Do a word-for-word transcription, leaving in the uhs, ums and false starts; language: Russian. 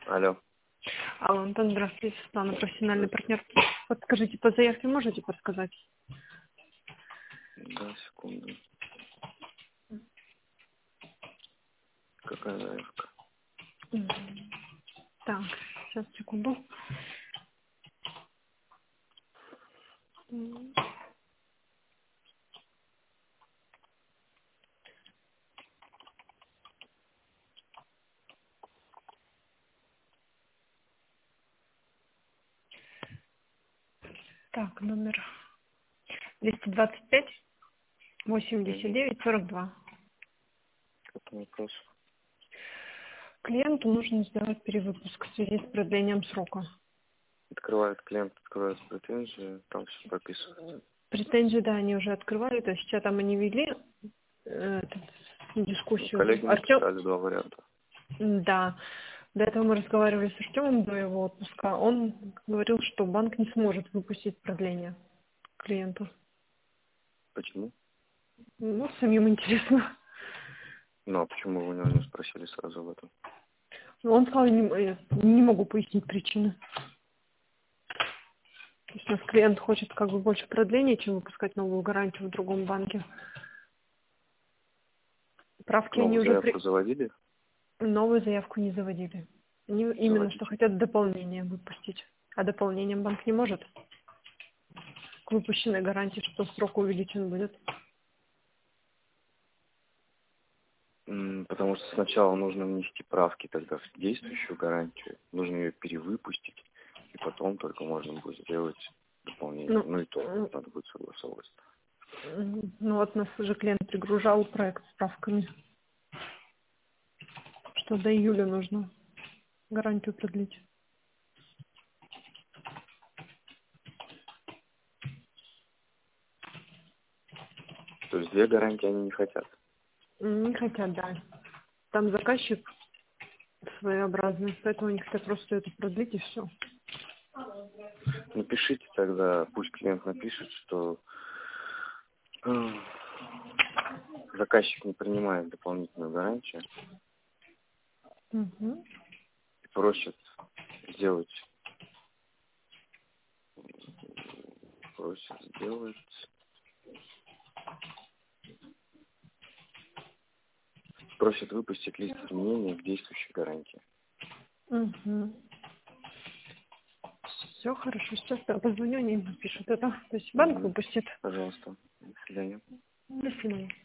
Алло. Алло, Антон, здравствуйте, Светлана, профессиональный партнер. Подскажите, по заявке можете подсказать? Да, секунду. Какая заявка? Мгм. Так, сейчас, секунду. М, Так, номер двести двадцать пять восемьдесят Угу. девять сорок два. Какой вопрос? Клиенту нужно сделать перевыпуск в связи с продлением срока. Открывает клиент, открывает претензию, там все прописывается. Претензии, да, они уже открывали, то есть сейчас там они вели э, этот, Ну, дискуссию. коллеги Артем, написали два варианта. да, до этого мы разговаривали с Артемом до его отпуска. Он говорил, что банк не сможет выпустить продление клиенту. Почему? Ну, самим интересно. Ну, а почему вы у него не спросили сразу об этом? Но он сказал, не, э, не могу пояснить причины. То есть у нас клиент хочет как бы больше продления, чем выпускать новую гарантию в другом банке. Правки они Новую уже заявку при... заводили? новую заявку не заводили. Они именно что Заводите. хотят дополнение выпустить. А дополнением банк не может. К выпущенной гарантии, что срок увеличен будет. М, Потому что сначала нужно внести правки тогда в действующую гарантию, нужно ее перевыпустить, и потом только можно будет сделать дополнение. Ну, Ну и то м, надо будет согласовывать. м, ну вот нас уже клиент пригружал проект с правками, что до июля нужно гарантию продлить. То есть две гарантии они не хотят. М, Не хотят, да. Там заказчик своеобразный, поэтому они хотят просто это продлить и все. Напишите тогда, пусть клиент напишет, что э, заказчик не принимает дополнительную гарантию Угу. и просит сделать, просит сделать, просит выпустить лист изменений к действующей гарантии. Угу. Все хорошо, сейчас я позвоню, они напишут это. То есть банк Мгм. выпустит. Пожалуйста. До свидания. До свидания.